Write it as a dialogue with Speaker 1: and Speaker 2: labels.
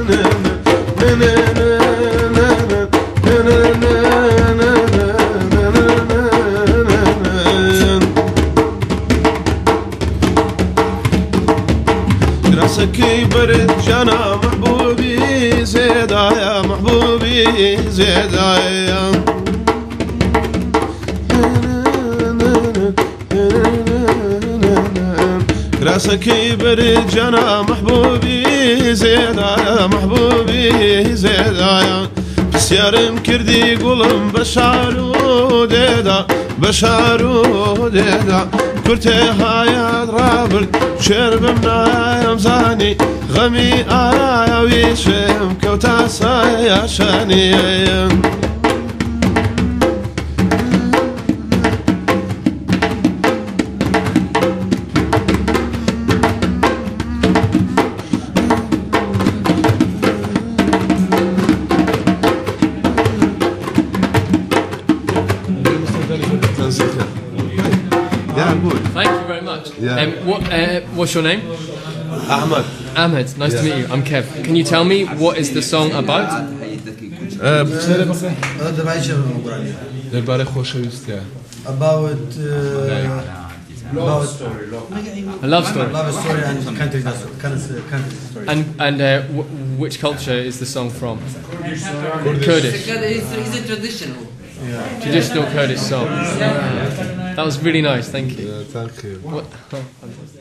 Speaker 1: راسك برد جانا محبوبي زيدا يا محبوبي زيدا يا راسك برد جانا محبوبي زيدا يا محبوبي زيدا يا بسيارم كردي قولم بشارو ديدا بشارو ديدا كرتي هاي درابل شرب منايم زاني غمي آيا ويشم كوتا سايا شاني
Speaker 2: Thank you very much.
Speaker 1: Yeah.
Speaker 2: What's your name?
Speaker 1: Ahmed.
Speaker 2: Ahmed, nice to meet you. I'm Kev. Can you tell me what is the song about?
Speaker 3: About
Speaker 2: A love story.
Speaker 3: love story and country story.
Speaker 2: And which culture is the song from? Kurdish.
Speaker 4: It's a traditional.
Speaker 2: Traditional Kurdish song. That was really nice, thank you.
Speaker 1: Thank you.
Speaker 2: What?